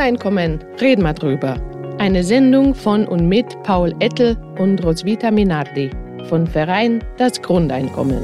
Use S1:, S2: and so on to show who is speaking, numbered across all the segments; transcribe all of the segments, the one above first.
S1: Grundeinkommen, reden wir drüber. Eine Sendung von und mit Paul Ettel und Roswitha Minardi von Verein Das Grundeinkommen.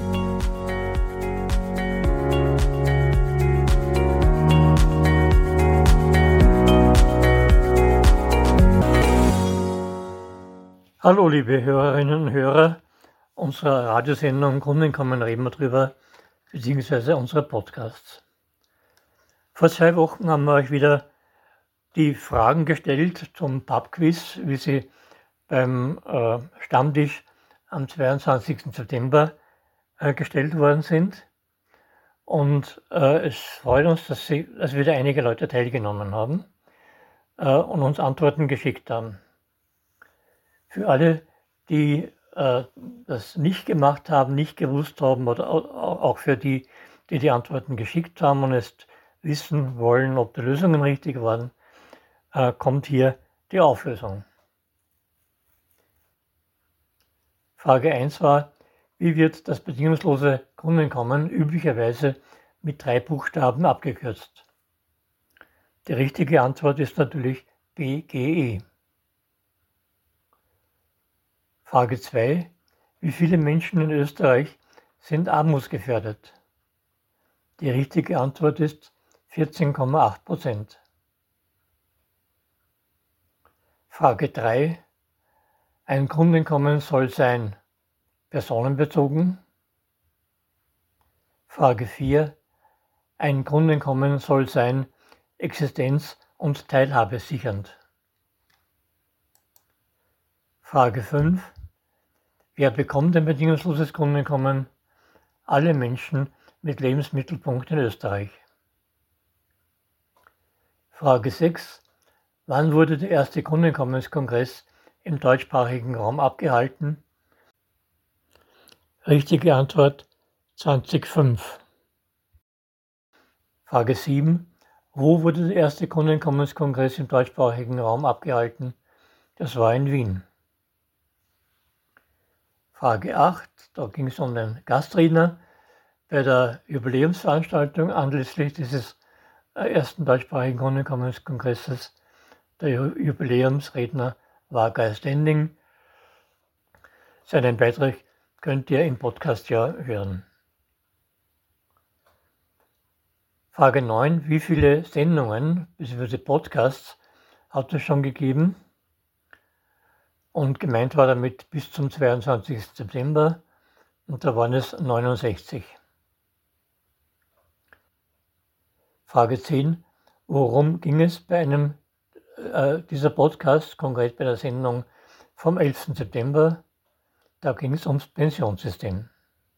S2: Hallo liebe Hörerinnen und Hörer unserer Radiosendung Grundeinkommen, reden wir drüber, beziehungsweise unserer Podcasts. Vor 2 Wochen haben wir euch wieder die Fragen gestellt zum Pubquiz, wie sie beim Stammtisch am 22. September gestellt worden sind. Und es freut uns, dass wieder einige Leute teilgenommen haben und uns Antworten geschickt haben. Für alle, die das nicht gemacht haben, nicht gewusst haben oder auch für die, die die Antworten geschickt haben und jetzt wissen wollen, ob die Lösungen richtig waren, kommt hier die Auflösung. Frage 1 war, wie wird das bedingungslose Grundeinkommen üblicherweise mit 3 Buchstaben abgekürzt? Die richtige Antwort ist natürlich BGE. Frage 2. Wie viele Menschen in Österreich sind armutsgefährdet? Die richtige Antwort ist 14,8%. Frage 3. Ein Grundeinkommen soll sein personenbezogen. Frage 4. Ein Grundeinkommen soll sein existenz- und teilhabesichernd. Frage 5. Wer bekommt ein bedingungsloses Grundeinkommen? Alle Menschen mit Lebensmittelpunkt in Österreich. Frage 6. Wann wurde der erste Grundeinkommenskongress im deutschsprachigen Raum abgehalten? Richtige Antwort 2005. Frage 7. Wo wurde der erste Grundeinkommenskongress im deutschsprachigen Raum abgehalten? Das war in Wien. Frage 8, da ging es um den Gastredner bei der Jubiläumsveranstaltung anlässlich dieses ersten deutschsprachigen Grundeinkommenskongresses. Der Jubiläumsredner war Guy Standing. Seinen Beitrag könnt ihr im Podcast ja hören. Frage 9, wie viele Sendungen bzw. Podcasts hat es schon gegeben? Und gemeint war damit bis zum 22. September und da waren es 69. Frage 10. Worum ging es bei einem dieser Podcast, konkret bei der Sendung vom 11. September? Da ging es ums Pensionssystem.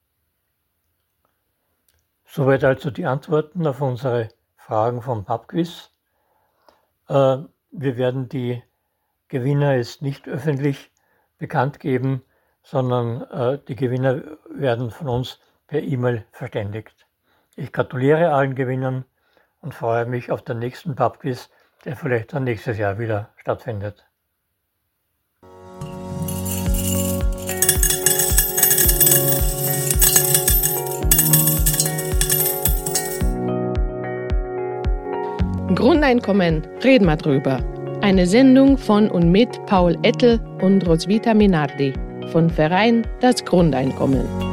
S2: Soweit also die Antworten auf unsere Fragen vom Pubquiz. Wir werden die Gewinner ist nicht öffentlich bekannt geben, sondern die Gewinner werden von uns per E-Mail verständigt. Ich gratuliere allen Gewinnern und freue mich auf den nächsten Pubquiz, der vielleicht dann nächstes Jahr wieder stattfindet.
S1: Grundeinkommen, reden wir drüber. Eine Sendung von und mit Paul Ettel und Roswitha Minardi von Verein Das Grundeinkommen.